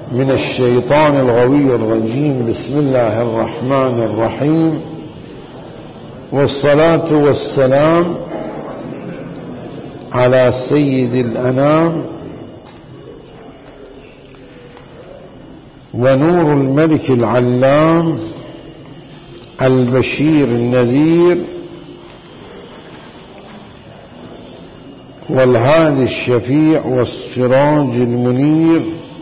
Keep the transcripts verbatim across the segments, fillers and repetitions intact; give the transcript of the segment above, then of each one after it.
من الشيطان الغوي الرجيم. بسم الله الرحمن الرحيم، والصلاة والسلام على سيد الأنام ونور الملك العلام البشير النذير والهادي الشفيع والسراج المنير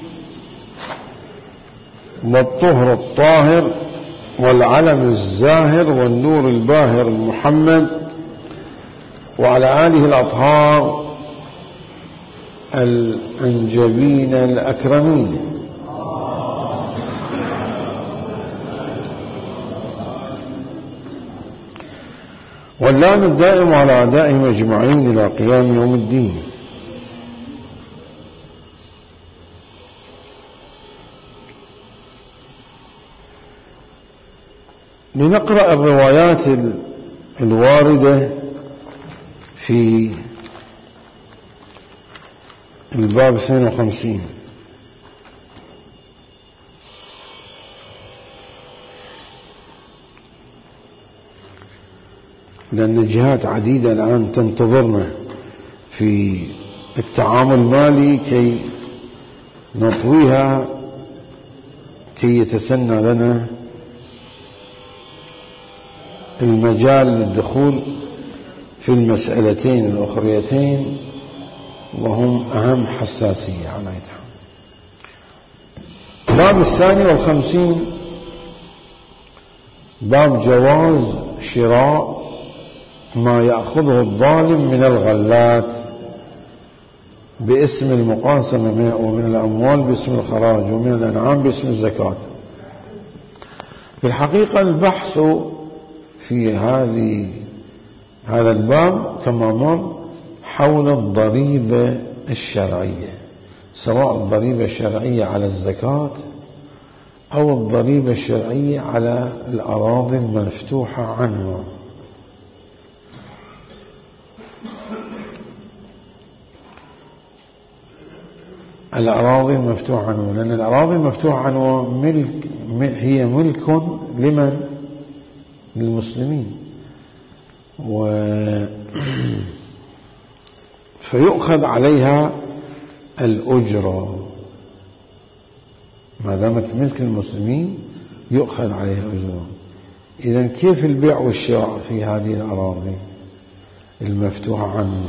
والطهر الطاهر والعلم الزاهر والنور الباهر محمد وعلى آله الأطهار الأنجبين الأكرمين. واللام الدائم على أعدائهم أجمعين إلى قيام يوم الدين. لنقرأ الروايات الواردة في الباب اثنين وخمسين. لأن جهات عديدة الآن تنتظرنا في التعامل المالي كي نطويها كي يتسنى لنا المجال للدخول في المسألتين الأخريتين، وهم أهم حساسية على يتحمل. الباب الثاني والخمسين باب جواز شراء ما يأخذه الظالم من الغلات باسم المقاسمة ومن الأموال باسم الخراج ومن الأنعام باسم الزكاة. في الحقيقة البحث في هذه هذا الباب كما مر حول الضريبة الشرعية، سواء الضريبة الشرعية على الزكاة أو الضريبة الشرعية على الأراضي المفتوحة عنه. الأراضي المفتوحة عنه، لأن الأراضي المفتوحة عنه ملك هي ملك لمن؟ للمسلمين، و فيؤخذ عليها الأجرة ما دامت ملك المسلمين، يؤخذ عليها أجرة. إذن كيف البيع والشراء في هذه الأراضي المفتوحة عنه؟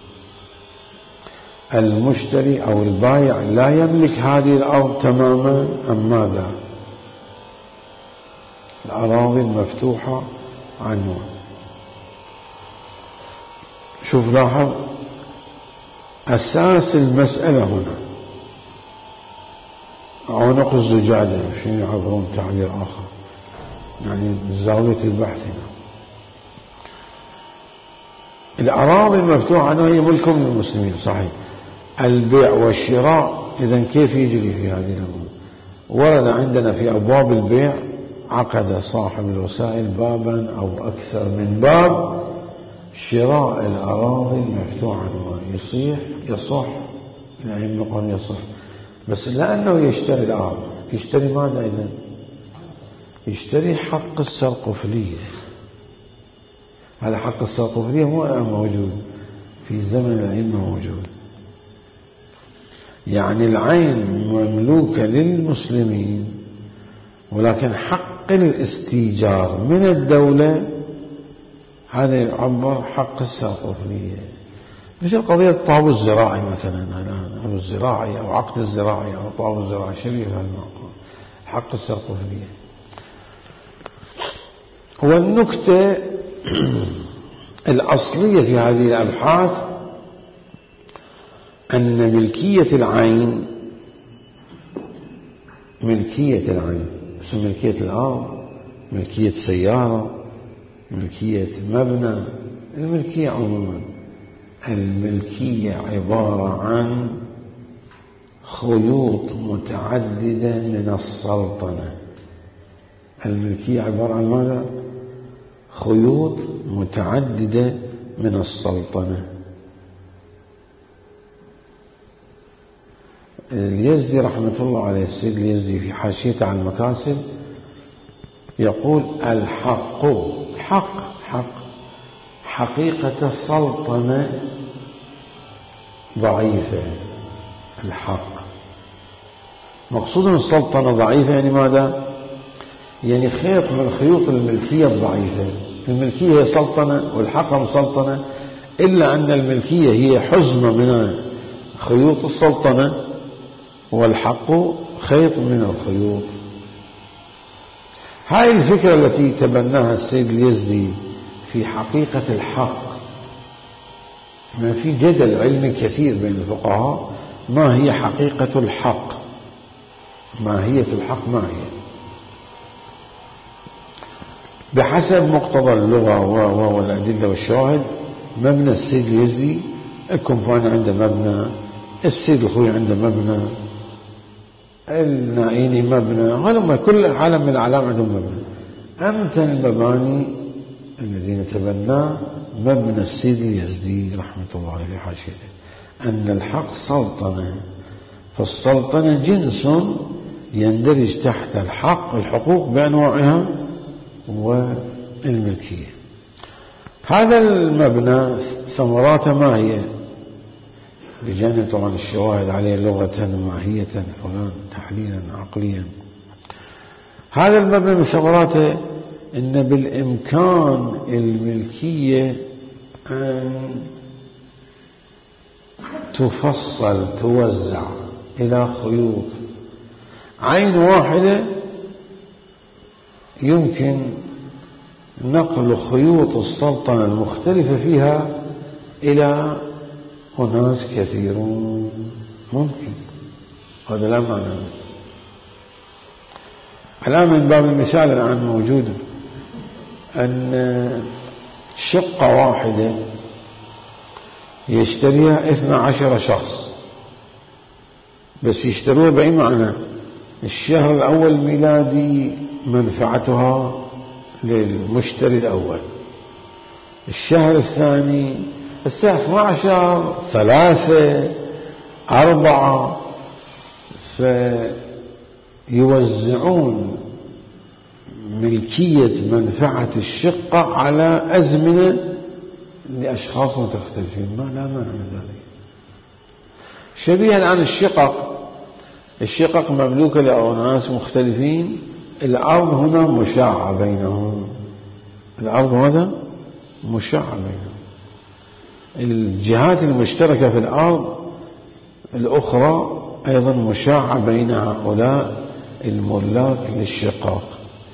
المشتري أو البائع لا يملك هذه الأرض تماما أم ماذا؟ الأراضي المفتوحة عنه. شوف لاحظ أساس المسألة هنا عنق الزجاجة، شنو يعبرون تعبير آخر، يعني زاوية البحث هنا. الأراضي المفتوحة عنه هي ملك للمسلمين صحيح. البيع والشراء إذن كيف يجري في هذه الأمور؟ ورد عندنا في أبواب البيع عقد صاحب الوسائل بابا أو أكثر من باب شراء الأراضي المفتوحة عنه. يصيح يصح، يعني نقول يصح، بس لأنه يشتري الأرض يشتري ماذا إذن؟ يشتري حق السرقفلية. هذا حق السرقفلية هو الآن موجود في زمن الأئمة موجود، يعني العين مملوكة للمسلمين، ولكن حق الاستيجار من الدولة هذا يعبر حق السرقفلية. مثل قضية الطابو الزراعي مثلا الآن، أو الزراعي أو عقد الزراعي أو الطابو الزراعي شبيه هالموضوع، حق السرقفلية. والنكتة الأصلية في هذه الأبحاث أن ملكية العين ملكية العين مثل ملكية الأرض، ملكية سيارة، ملكية مبنى، الملكية عموما الملكية عبارة عن خيوط متعددة من السلطنة. الملكية عبارة عن ماذا؟ خيوط متعددة من السلطنة. اليزدي رحمة الله عليه، السيد اليزدي في حاشيته على المكاسب يقول: الحق حق حق حقيقة السلطنة ضعيفة. الحق مقصود من السلطنة ضعيفة يعني ماذا؟ يعني خيط من خيوط الملكية الضعيفة. الملكية هي سلطنة والحق مسلطنة، إلا أن الملكية هي حزمة من خيوط السلطنة والحق خيط من الخيوط. هاي الفكرة التي تبناها السيد اليزدي في حقيقة الحق. ما في جدل علمي كثير بين الفقهاء: ما هي حقيقة الحق؟ ماهية الحق ما هي؟ بحسب مقتضى اللغة والأدلة والشواهد. مبنى السيد اليزدي، الكنفاني عنده مبنى، السيد الخوي عنده مبنى، النائيني مبنى، هلما كل عالم من الأعلام عندهم مبنى. أمتن المباني الذين تبناه مبنى السيد اليزدي رحمة الله عليه في حاشيته، أن الحق سلطنة، فالسلطنة جنس يندرج تحت الحق، الحقوق بأنواعها والملكية. هذا المبنى ثمراته ما هي؟ بجانب طبعا الشواهد عليه لغة ماهية فلان تحليلا عقليا. هذا المبنى من ثمراته إن بالإمكان الملكية أن تفصل توزع إلى خيوط. عين واحدة يمكن نقل خيوط السلطنة المختلفة فيها إلى أناس كثيرون، ممكن. هذا لا معنى. الآن من باب المثال الآن موجود أن شقة واحدة يشتريها اثنى عشر شخص، بس يشتروها بأي معنى؟ الشهر الأول ميلادي منفعتها للمشتري الأول، الشهر الثاني الساعة اثني عشر، ثلاثة، أربعة، فيوزعون ملكية منفعة الشقة على أزمنة لأشخاص مختلفين. ما لا معنى من ذلك. شبيه الآن الشقق، الشقق مملوكة لأناس مختلفين، الأرض هنا مشاعة بينهم، الأرض هذا مشاعة بينهم، الجهات المشتركة في الأرض الأخرى أيضا مشاعة بين هؤلاء الملاك للشقق.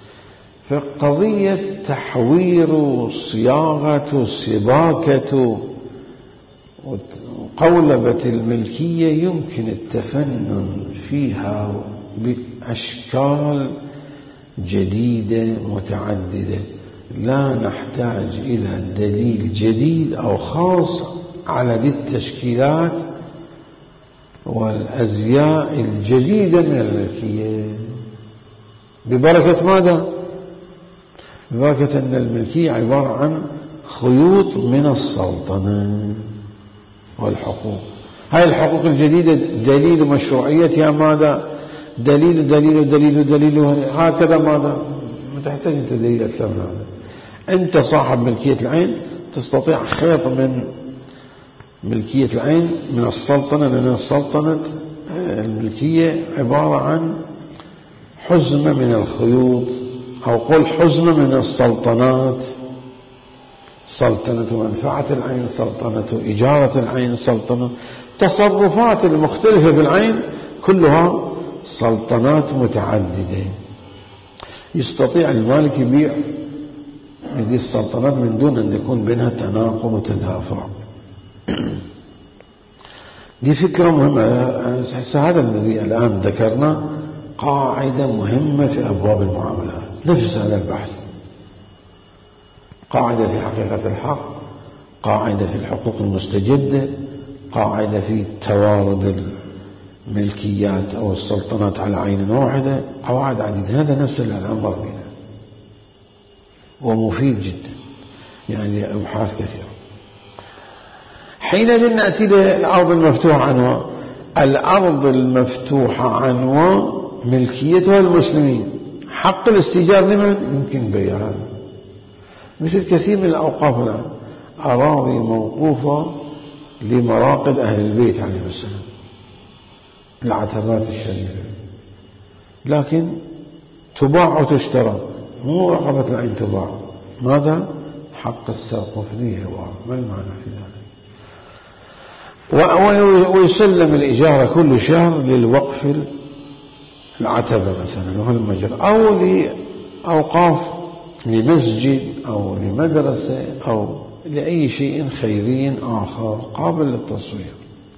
فقضية تحوير صياغة سباكة وقولبة الملكية يمكن التفنن فيها بأشكال جديدة متعددة، لا نحتاج إلى دليل جديد أو خاص على ذي التشكيلات والأزياء الجديدة من الملكية. ببركة ماذا؟ ببركة أن الملكية عبارة عن خيوط من السلطنة والحقوق. هاي الحقوق الجديدة دليل مشروعيتها ماذا؟ دليل دليل دليل دليل هكذا ماذا؟ ما تحتاج أنت دليل أكثر من هذا. أنت صاحب ملكية العين تستطيع خيط من ملكية العين من السلطنة، لأن السلطنة الملكية عبارة عن حزمة من الخيوط، أو قل حزمة من السلطنات: سلطنة منفعة العين، سلطنة إجارة العين، سلطنة تصرفات المختلفة في العين، كلها سلطنات متعددة. يستطيع المالك يبيع هذه السلطنات من دون أن يكون بينها تناقض وتدافع. دي فكرة مهمة. هذا الذي الآن ذكرنا قاعدة مهمة في أبواب المعاملات، نفس هذا البحث، قاعدة في حقيقة الحق، قاعدة في الحقوق المستجدة، قاعدة في توارد الملكيات أو السلطنات على عين واحدة، قواعد عديدة. هذا نفس اللي الآن مر بنا ومفيد جدا، يعني أبحاث كثيرة. حينئذ نأتي للأرض المفتوحة عنها. الأرض المفتوحة عنوان ملكيتها المسلمين، حق الاستئجار لمن؟ يمكن بيعها، مثل كثير من الأوقاف الآن أراضي موقوفة لمراقد أهل البيت عليهم السلام، العتبات الشريفة، لكن تباع وتشترى، مو رقبة العين تباع. ماذا؟ حق الساقفنية. ما المعنى في ذلك؟ ويسلم الإجارة كل شهر للوقف العتبة مثلا وهو المجرى، أو لأوقاف لمسجد أو لمدرسة أو لأي شيء خيري آخر قابل للتصوير.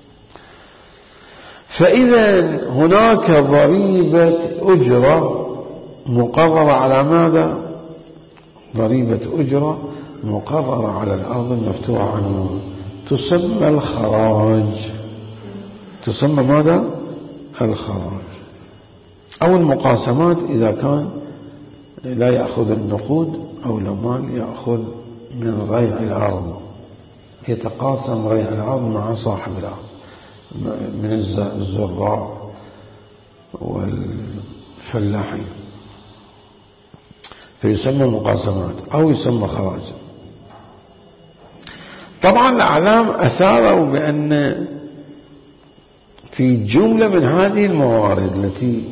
فإذا هناك ضريبة أجرة مقررة على ماذا؟ ضريبة أجرة مقررة على الأرض المفتوحة عنه، تسمى الخراج. تسمى ماذا؟ الخراج. أو المقاسمات إذا كان لا يأخذ النقود أو المال، يأخذ من ريع الأرض، يتقاسم ريع الأرض مع صاحب الأرض من الزراع والفلاحين، فيسمى مقاسمات أو يسمى خراج. طبعا الأعلام أثاروا بأن في جملة من هذه الموارد التي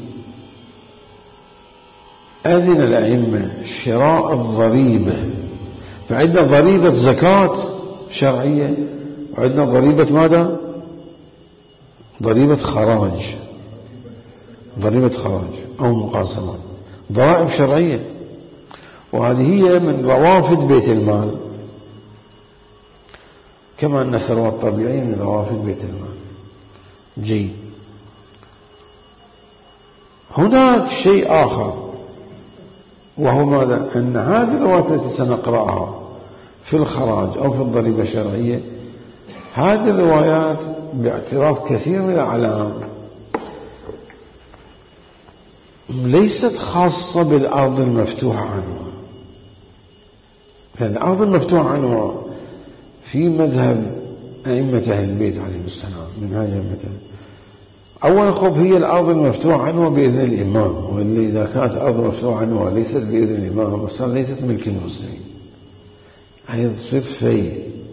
أذن الأئمة شراء الضريبة، فعندنا ضريبة زكاة شرعية، وعندنا ضريبة ماذا؟ ضريبة خراج، ضريبة خراج أو مقاسمات، ضرائب شرعية، وهذه هي من روافد بيت المال، كما أن الثروات الطبيعية من روافد بيت المال. جيد. هناك شيء آخر، وهو ماذا؟ أن هذه الروايات التي سنقرأها في الخراج أو في الضريبة الشرعية، هذه الروايات باعتراف كثير من الأعلام ليست خاصة بالأرض المفتوحة عنها. فالأرض المفتوحة عنها في مذهب أئمة أهل البيت عليهم السلام من هذه المثل، أولا خب هي الأرض المفتوحة عنها بإذن الإمام، واللي إذا كانت أرض مفتوحة عنها ليست بإذن الإمام أصلا ليست ملك المسلمين، هي تصير في.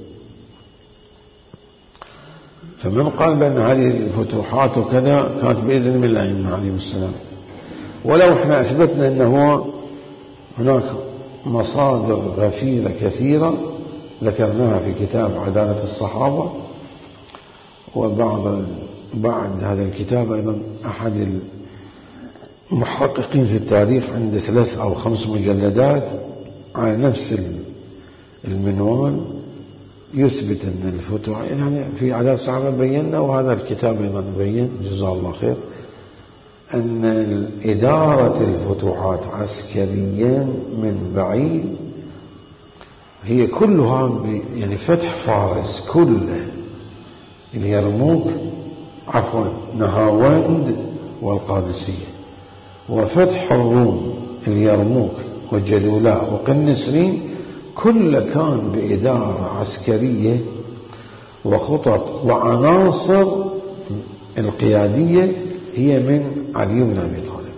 فمن قال بأن هذه الفتوحات وكذا كانت بإذن من الأئمة عليهم السلام، ولو احنا أثبتنا أنه هناك مصادر غفيرة كثيرة ذكرناها في كتاب عدالة الصحابة، وبعض بعد هذا الكتاب أيضا أحد المحققين في التاريخ عنده ثلاث أو خمس مجلدات على نفس المنوال يثبت أن الفتوح، يعني في عدالة الصحابة بينا، وهذا الكتاب أيضا بين جزاه الله خير أن إدارة الفتوحات عسكريا من بعيد هي كلها يعني فتح فارس كله، اليرموك عفوا نهاوند والقادسية، وفتح الروم اليرموك والجلولاء وقنسرين، كل كان بإدارة عسكرية وخطط وعناصر القيادية هي من علي بن أبي طالب.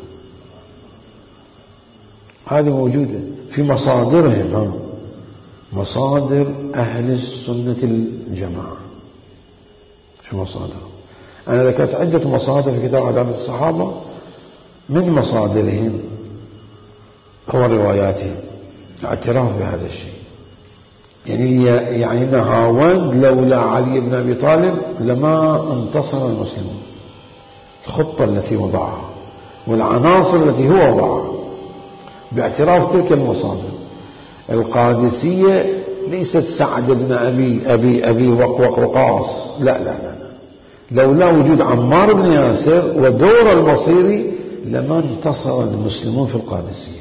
هذه موجودة في مصادرهم، ها مصادر أهل السنة الجماعة، في مصادرهم. أنا ذكرت عدة مصادر في كتاب عدالة الصحابة، من مصادرهم هو رواياتهم اعتراف بهذا الشيء، يعني يعني نهاوند لولا علي بن أبي طالب لما انتصر المسلمون، الخطة التي وضعها والعناصر التي هو وضعها باعتراف تلك المصادر. القادسية ليست سعد بن أبي أبي أبي وقوق وقاص، لا لا لا لا، لولا وجود عمار بن ياسر ودور المصيري لما انتصر المسلمون في القادسية.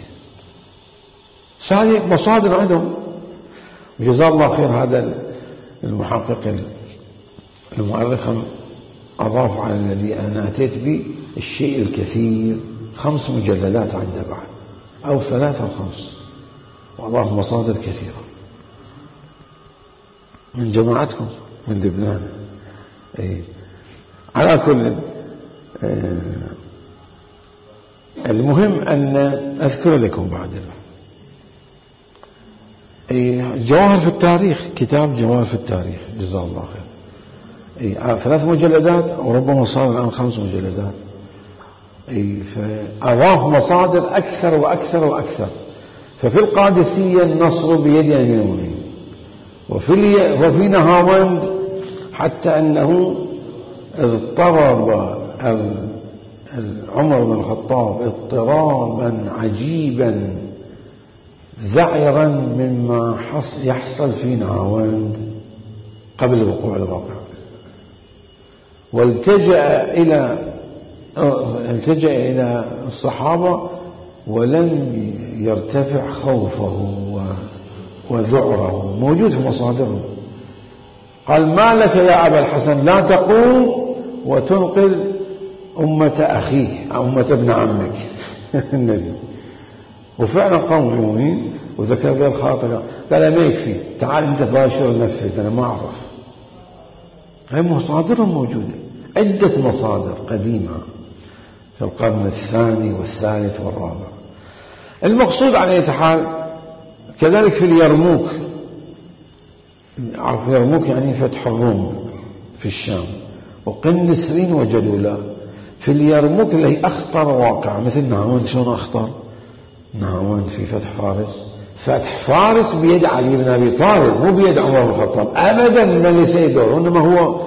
هذه مصادر عندهم، جزاه الله خير. هذا المحقق المؤرخ أضاف على الذي أنا أتيت به الشيء الكثير، خمس مجلدات عنده بعد أو ثلاثة أو خمس، والله مصادر كثيرة من جماعتكم من لبنان. أي على كل المهم أن أذكر لكم بعد جواهر في التاريخ، كتاب جواهر في التاريخ جزاه الله خير، ثلاث مجلدات وربما صار الآن خمس مجلدات. فأضاف مصادر أكثر وأكثر وأكثر. ففي القادسية النصر بيد أمير المؤمنين، وفي وفي نهاوند حتى أنه اضطرب عمر بن الخطاب اضطرابا عجيبا ذعرا مما يحصل في نهاوند قبل وقوع الواقع، والتجأ إلى التجأ إلى الصحابة ولم يرتفع خوفه وذعره، موجود في مصادره. قال: ما لك يا أبا الحسن لا تقوم وتنقل أمة أخيه أمة ابن عمك النبي. وفعلا قام بيومين وذكر له الخاطر، قال: ما يكفي، تعال أنت باشر نفذ، أنا ما أعرف. هاي مصادرهم موجودة، عدة مصادر قديمة في القرن الثاني والثالث والرابع. المقصود على أي حال كذلك في اليرموك. عرف يرموك يعني فتح الروم في الشام، وقنسرين وجلولا. في اليرموك اللي هي أخطر واقع، مثل نهاوند. شلون أخطر نهاوند في فتح فارس؟ فتح فارس بيد علي بن أبي طالب، مو بيد عمر بن الخطاب أبدا. ما ليس يدور، إنما هو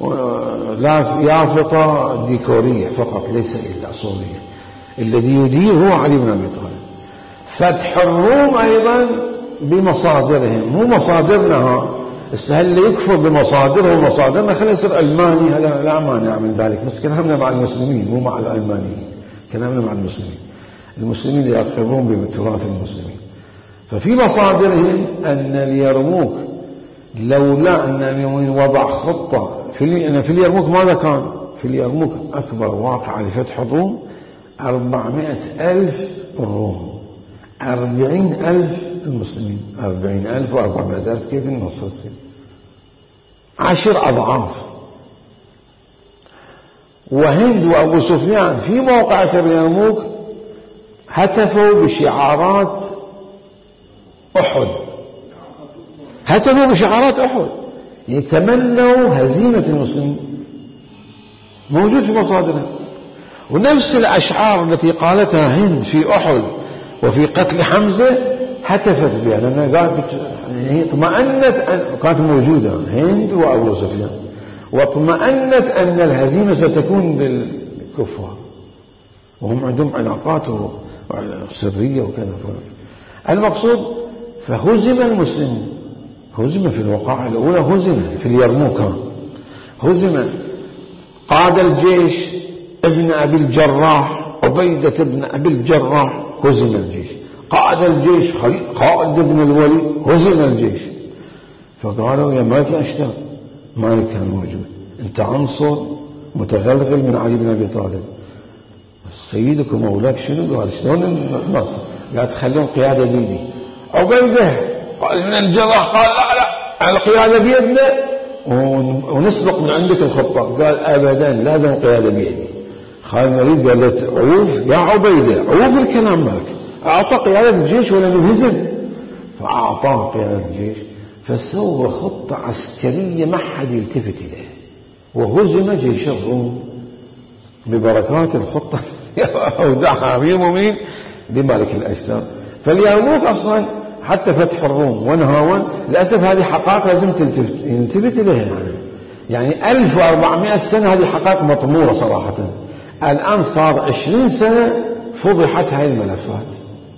يافطة ديكورية فقط، ليس إلا صورية. الذي يدير هو علي بن أبي طالب. فتح الروم أيضا بمصادرهم، مو مصادرنا. هل يكفر بمصادره ومصادرنا؟ خلينا يصير ألماني، هذا لا مانع من ذلك، بس كلامنا مع المسلمين مو مع الألمانيين، كلامنا مع المسلمين. المسلمين يقرون بتراث المسلمين. ففي مصادرهم أن اليرموك لولا أن المؤمنين وضع خطة في أن في اليرموك ماذا كان؟ في اليرموك أكبر واقعة لفتح الروم أربعمائة ألف الروم، أربعين ألف المسلمين، أربعين ألف وأربعمائة ألف، كيف النصر؟ عشر أضعاف. وهند وأبو سفيان في موقعة اليرموك هتفوا بشعارات أحد، هتفوا بشعارات أحد، يتمنوا هزيمة المسلمين، موجود في مصادرنا. ونفس الأشعار التي قالتها هند في أحد وفي قتل حمزة هتفت بها، لأنها قالت هي اطمأنت أن كانت موجودة هند وأبو سفيان، واطمأنت أن الهزيمة ستكون للكفار، وهم عندهم علاقات سرية وكذا. المقصود فهزم المسلمون، هزم في الوقائع الأولى، هزم في اليرموك، هزم. قاد الجيش ابن أبي الجراح، عبيدة ابن أبي الجراح، هزم الجيش. قاد الجيش خالد بن الوليد، هزم الجيش. فقالوا يا مالك أشتر، مالك كان موجود، أنت عنصر متغلغل من علي بن أبي طالب، سيدك ومولاك شنو؟ قال شلون النصر؟ قال تخلون قيادة بيدي. عبيدة قال من الجراح قال لا لا القيادة بيدنا ونسبق من عندك الخطة. قال أبدا لازم قيادة بيدي. خالد بن الوليد قال له عوف يا عبيدة، عوف الكلام مالك. أعطى قيادة الجيش ولم ينهزم، فأعطاه قيادة الجيش، فسوى خطة عسكرية ما حد يلتفت إليه، وهزم جيش الروم ببركات الخطة أودعها أمير المؤمنين بمالك الأشتر. فاليرموك أصلا حتى فتح الروم ونهاون للأسف هذه حقائق لازم تلتفت إليها. يعني يعني ألف وأربعمائة سنة هذه حقائق مطمورة صراحة. الآن صار عشرين سنة فضحت هاي الملفات،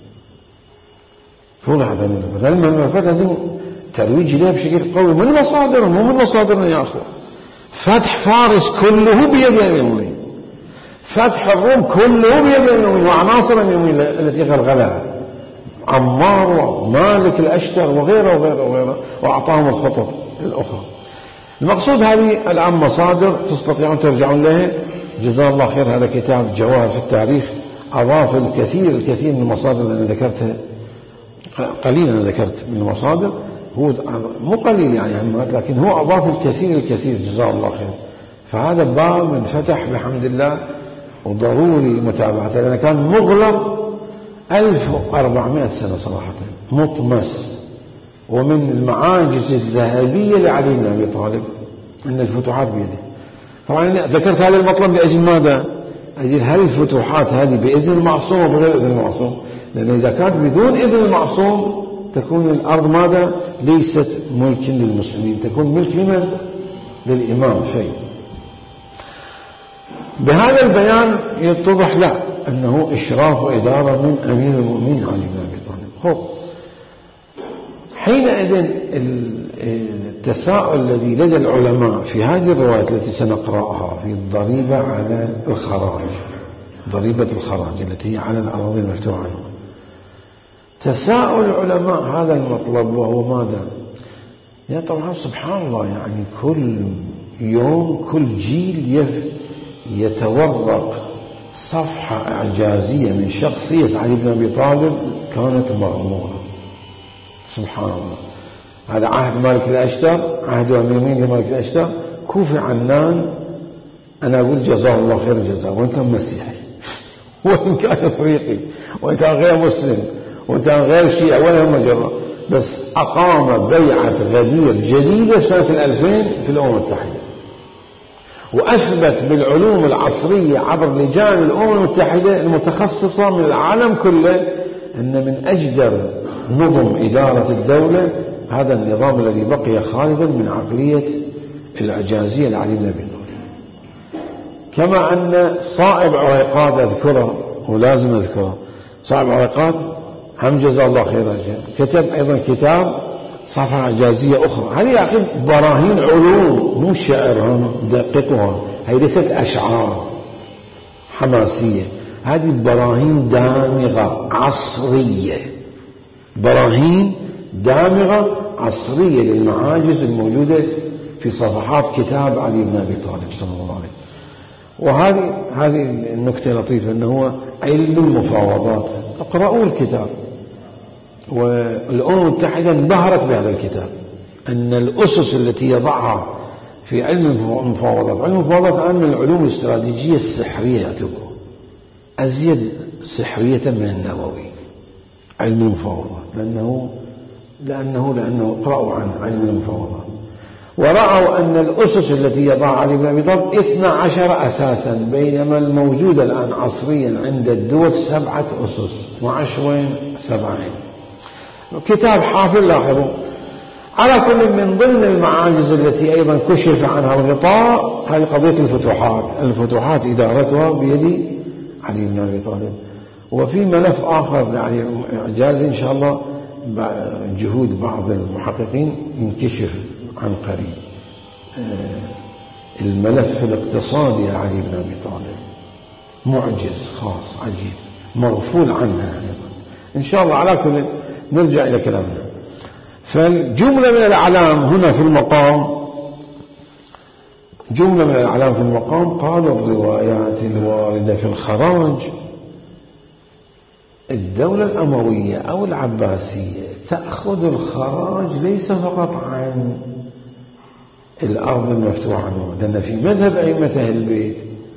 فضحت هاي الملفات. هاي الملفات لازم ترويج لها بشكل قوي من مصادرهم، مو من مصادرنا يا أخوة. فتح فارس كله بيد المؤمنين، فتح الروم كله بيد المؤمنين وعناصر المؤمنين التي غلغلها عمار ومالك الأشتر وغيره وغيره وغيره، وأعطاهم الخطط الأخرى. المقصود هذه الآن مصادر تستطيعون ترجعون لها. جزاه الله خير. هذا كتاب جواهر في التاريخ أضاف الكثير الكثير من المصادر اللي أنا ذكرتها، قليلا أنا ذكرت من المصادر، هو مو قليل يعني همات، لكن هو أضاف الكثير الكثير جزاه الله خير. فهذا باب انفتح بحمد الله، وضروري متابعته، لأنه كان مغلق ألف وأربعمائة سنة صراحة، مطمس. ومن المعاجز الذهبية لعلي بن أبي طالب أن الفتوحات بيده. طبعا ذكرت هذا المطلب لأجل ماذا؟ أجل هل الفتوحات هذه بإذن المعصوم وبغير إذن المعصوم؟ لأن إذا كانت بدون إذن المعصوم تكون الأرض ماذا؟ ليست ملك للمسلمين، تكون ملك لمن؟ للإمام فيه. بهذا البيان يتضح لا أنه إشراف وإدارة من أمير المؤمنين علي بن أبي طالب. خب حينئذ التساؤل الذي لدى العلماء في هذه الرواية التي سنقرأها في الضريبة على الخراج، ضريبة الخراج التي هي على الأراضي المفتوحة عنه، تساؤل العلماء هذا المطلب، وهو ماذا؟ يا طبعا سبحان الله، يعني كل يوم كل جيل يتورق صفحة إعجازية من شخصية علي بن أبي طالب كانت مغمورة. سبحان الله. هذا عهد مالك الأشتر، عهد أمير مالك الأشتر، كوفي عنان، أنا أقول جزاه الله خير الجزاء، وإن كان مسيحي وإن كان أفريقي وإن كان غير مسلم وإن كان غير شيعي ولا هم مجرد، بس أقام بيعة غدير جديدة سنة الألفين في الأمم المتحدة، وأثبت بالعلوم العصرية عبر لجان الأمم المتحدة المتخصصة من العالم كله أن من أجدر نظم إدارة الدولة هذا النظام الذي بقي خالدا من عقلية الإعجازية لعلي بن أبي طالب. كما أن صائب عريقات أذكره ولازم أذكره، صائب عريقات هم جزاه الله خيرا كتب أيضا كتاب صفحة إعجازية أخرى. هذه يا أخي براهين علوم، مو شعر، هم دققوها، هذه ليست أشعار حماسية، هذه براهين دامغة عصرية، براهين دامغة عصرية للمعاجز الموجودة في صفحات كتاب علي بن أبي طالب صلى الله عليه وسلم. وهذه هذه النكتة لطيفة، أنه هو علم المفاوضات، اقرأوا الكتاب. والأمم المتحدة انبهرت بهذا الكتاب، أن الأسس التي يضعها في علم المفاوضات، علم المفاوضات الآن من العلوم الاستراتيجية السحرية يعتبره أزيد سحرية من النووي، علم المفاوضات، لأنه لأنه لأنه قرأوا عن علم المفاوضات ورأوا أن الأسس التي يضعها علي بن أبي طالب اثنا عشر أساسا، بينما الموجودة الآن عصريا عند الدول سبعة أسس، اثنا عشر وين سبعة. كتاب حافل لاحظوا. على كل من ضمن المعاجز التي أيضا كشف عنها الغطاء هذه قضية الفتوحات، الفتوحات إدارتها بيد علي بن أبي طالب. وفي ملف آخر يعني إعجازي إن شاء الله جهود بعض المحققين ينكشف عن قريب، الملف الاقتصادي لعلي بن أبي طالب معجز خاص عجيب مغفول عنها أيضا إن شاء الله. على كل نرجع إلى كلامنا. فالجملة من الأعلام هنا في المقام، جملة من الأعلام في المقام، قالوا الروايات الواردة في الخراج الدولة الأموية أو العباسية تأخذ الخراج ليس فقط عن الأرض المفتوحة عنه، لأن في مذهب أئمة أهل البيت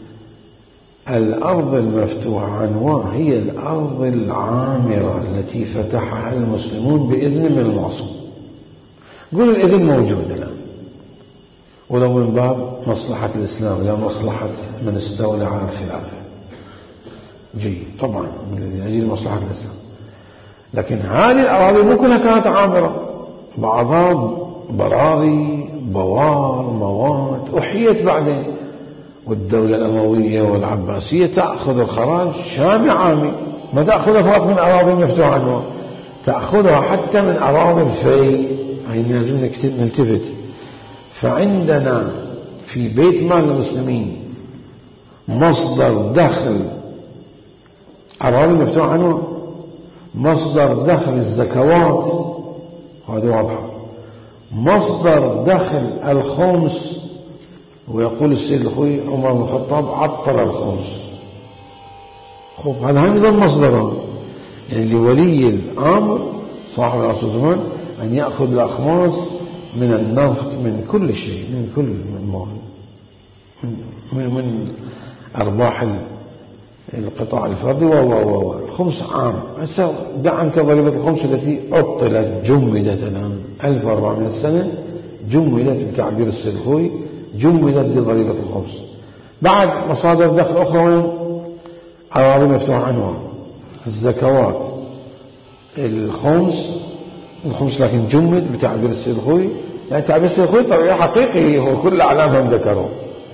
الأرض المفتوحة عنها هي الأرض العامرة التي فتحها المسلمون بإذن من المعصوم. قول الإذن موجود الآن، ولو من باب مصلحة الإسلام لا مصلحة من استولى على الخلافة، جيد طبعا من أجل مصلحة الإسلام، لكن هذه الأراضي مو كلها كانت عامرة، بعضها براغي بوار مواد أحيت بعدين. والدولة الأموية والعباسية تأخذ الخراج شامي عامي، ما تأخذها فقط من أراضي مفتوحة عنها، تأخذها حتى من أراضي الفي. هاي لازم نلتفت. فعندنا في بيت مال المسلمين مصدر دخل أراضي مفتوحة عنها، مصدر دخل الزكوات، هذه واضحة، مصدر دخل الخمس. ويقول السيد الخوي عمر بن الخطاب عطل الخمس. خب هذا أيضا مصدره، يعني لولي الأمر صاحب العصر الزمان أن يأخذ الأخماس من النفط من كل شيء، من كل المال من, من أرباح القطاع الفردي والخمس عام. هسه دع عنك ضريبة الخمس التي عطلت جمدت الآن ألف وأربعمائة سنة، جمدت بتعبير السيد الخوي، جمدت لضريبة الخمس. بعد مصادر دخل أخرى وين؟ أراضي مفتوحة عنوان، الزكوات، الخمس الخمس لكن جمد بتعبير السيد الخوي، يعني تعبير السيد الخوي طبيعي حقيقي، هو كل أعلامهم ذكروا.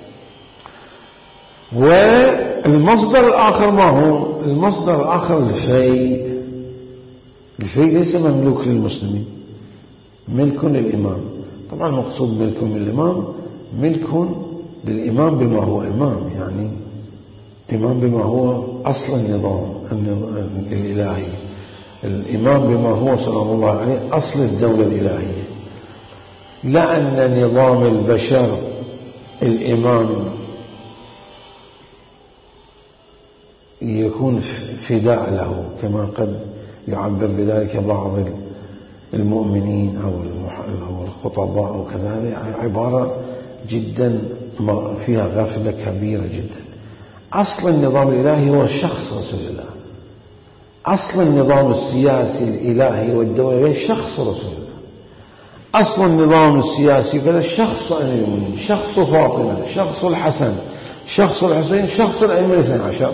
والمصدر الآخر ما هو؟ المصدر الآخر الفيء. الفيء ليس مملوك للمسلمين، ملك للإمام. طبعا المقصود ملك للإمام، ملك للإمام بما هو إمام، يعني إمام بما هو أصل النظام الإلهي، الإمام بما هو صلى الله عليه أصل الدولة الإلهية. لا أن نظام البشر الإمام يكون فداء له كما قد يعبر بذلك بعض المؤمنين أو الخطباء وكذا، عبارة جدا فيها غفلة كبيرة جدا. أصل النظام الإلهي هو شخص رسول الله، أصل النظام السياسي الإلهي والدولة الإلهي شخص رسول الله، أصل النظام السياسي كذا شخص أمير المؤمنين، شخص فاطمة، شخص الحسن، شخص الحسين، شخص الأئمة الاثنى عشر.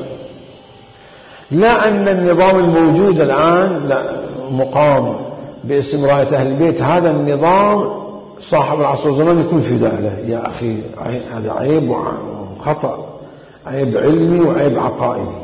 لا أن النظام الموجود الآن لا مقام باسم راية أهل البيت، هذا النظام صاحب العصر والزمان يكون فداء له. يا أخي هذا عيب وخطأ، عيب علمي وعيب عقائدي.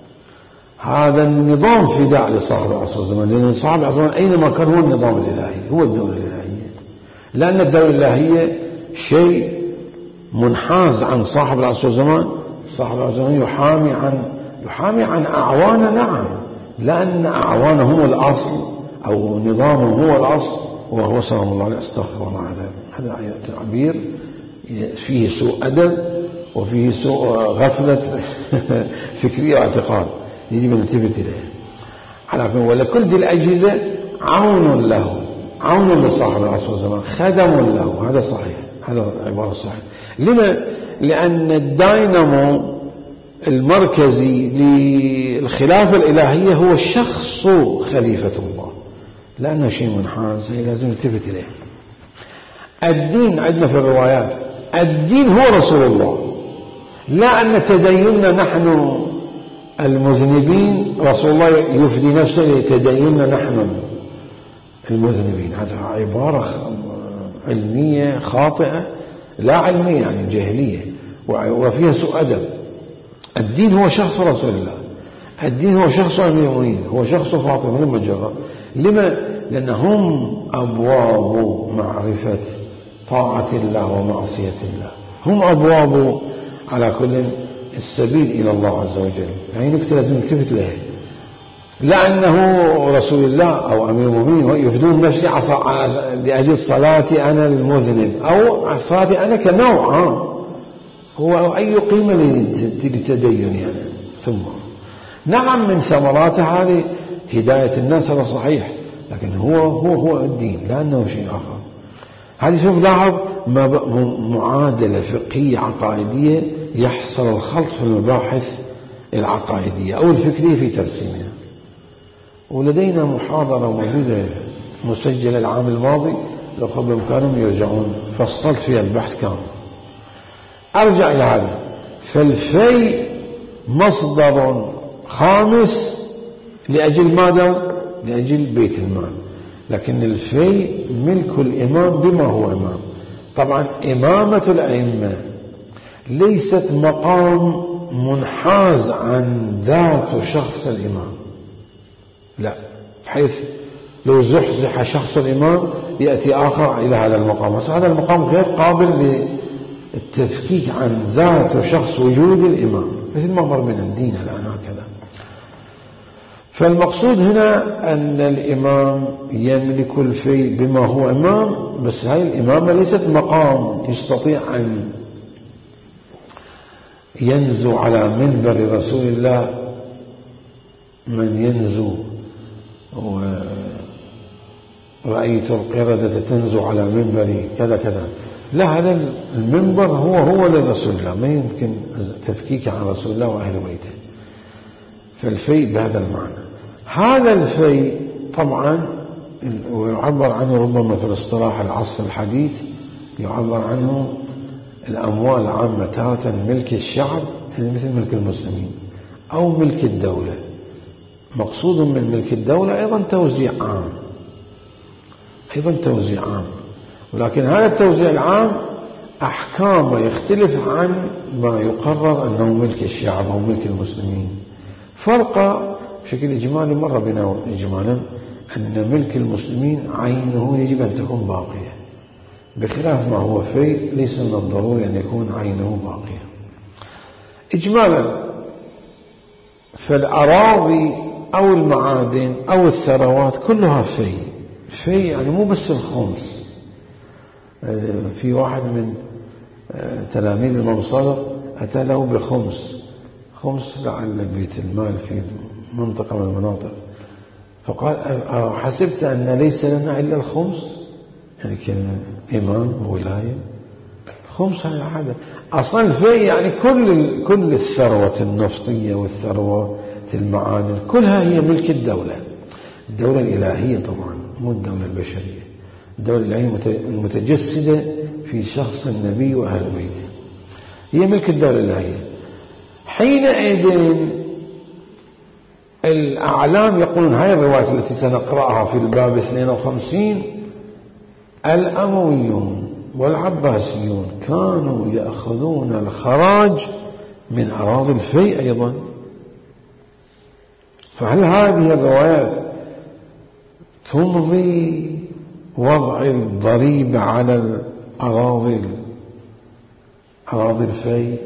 هذا النظام فداء لصاحب العصر والزمان، لأن صاحب العصر والزمان أينما كان هو النظام الإلهي، هو الدولة الإلهية. لأن الدولة الإلهية شيء منحاز عن صاحب العصر والزمان. صاحب العصر والزمان يحامي عن يحامي عن أعوانه، نعم، لأن أعوانه هو الأصل أو نظامه هو الأصل، وهو سلام الله عليه. استغفر الله، هذا تعبير فيه سوء أدب وفيه سوء غفلة فكرية واعتقاد، يجب أن ننتبه إليه. على كل ولكل دي الأجهزة عون له، عون لصاحب العصر والزمان، خدم له. هذا صحيح، هذا عبارة صحيح. لما؟ لأن الدينامو المركزي للخلافة الإلهية هو شخص خليفة الله، لأنه شيء منحاز لازم نلتفت إليه. الدين عندنا في الروايات، الدين هو رسول الله، لا أن تديننا نحن المذنبين، رسول الله يفدي نفسه لتديننا نحن المذنبين. هذا عبارة علمية خاطئة، لا علمية يعني جاهلية وفيها سوء أدب. الدين هو شخص رسول الله، الدين هو شخص أمير المؤمنين، هو شخص فاطمة لما جرى. لما؟ لأنهم أبواب معرفة طاعة الله ومعصية الله، هم أبواب على كل السبيل إلى الله عز وجل. هاي نكتة لازم نلتفت لها. لأنه رسول الله أو أمير المؤمنين يفدون نفسي لأجل صلاتي أنا المذنب، أو صلاتي أنا كنوع، هو أي قيمة للتدين يعني. ثم نعم من ثمرات هذه هداية الناس، هذا صحيح، لكن هو هو هو الدين، لأنه شيء آخر. هذه شوف لاحظ معادلة فقهية عقائدية، يحصل الخلط في المباحث العقائدية أو الفكرية في ترسيمها. ولدينا محاضرة موجودة مسجلة العام الماضي، لو خب بإمكانهم يرجعون، فصلت فيها البحث كامل. أرجع إلى هذا. فالفي مصدر خامس لأجل ماذا؟ لأجل بيت المال، لكن الفي ملك الإمام بما هو إمام. طبعا إمامة الأئمة ليست مقام منحاز عن ذات شخص الإمام، لا، بحيث لو زحزح شخص الإمام يأتي آخر إلى هذا المقام، بس هذا المقام غير قابل للتفكيك عن ذات وشخص وجود الإمام، مثل ما مر من الدين الآن هكذا. فالمقصود هنا أن الإمام يملك الفي بما هو إمام، بس هاي الإمامة ليست مقام يستطيع أن ينزو على منبر رسول الله من ينزو، ورأيت القردة تنزو على منبري كذا كذا. لا، هذا المنبر هو هو لرسول الله، ما يمكن تفكيك عن رسول الله وأهل بيته. فالفيء بهذا المعنى. هذا الفيء طبعا ويعبر عنه ربما في الاصطلاح العصر الحديث يعبر عنه الأموال العامة، تارة ملك الشعب يعني مثل ملك المسلمين أو ملك الدولة. مقصود من ملك الدولة أيضا توزيع عام، أيضا توزيع عام، ولكن هذا التوزيع العام أحكامه يختلف عن ما يقرر أنه ملك الشعب أو ملك المسلمين. فرق بشكل إجمالي مر بنا إجمالا أن ملك المسلمين عينه يجب أن تكون باقية، بخلاف ما هو فيء ليس من الضروري أن يكون عينه باقية. إجمالا فالأراضي أو المعادن أو الثروات كلها فيء. فيء يعني مو بس الخمس. في واحد من تلاميذ الإمام صادق أتى له بخمس، خمس لعل بيت المال في منطقة من المناطق، فقال حسبت أن ليس لنا إلا الخمس، يعني كان إمام ولاية. خمس هذا حاجة أصلا فيه، يعني كل كل الثروة النفطية والثروة المعادن كلها هي ملك الدولة، الدولة الإلهية طبعا مو الدولة البشرية، الدولة الإلهية المتجسدة في شخص النبي وأهل بيته هي ملك الدولة الإلهية. حينئذ الأعلام يقولون هاي الرواية التي سنقرأها في الباب اثنين وخمسين، الأمويون والعباسيون كانوا يأخذون الخراج من أراضي الفيء أيضا. فهل هذه الروايات تمضي وضع الضريبة على الأراضي أراضي الفيء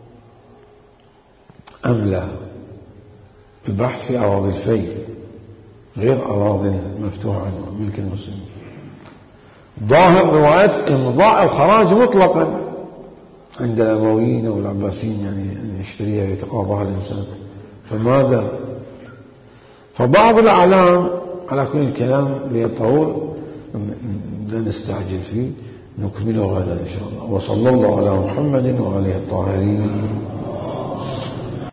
أم لا؟ البحث في أراضي الفيء غير أراضي مفتوحة عن ملك المسلمين. ظاهر روايات إمضاء الخراج مطلقا عند الأمويين أو العباسيين، يعني يشتريها ويتقاضاها الإنسان. فماذا؟ فبعض الأعلام على كل الكلام ليطول لا نستعجل فيه، نكمله غدا إن شاء الله. وصلى الله على محمد وعليه الطاهرين.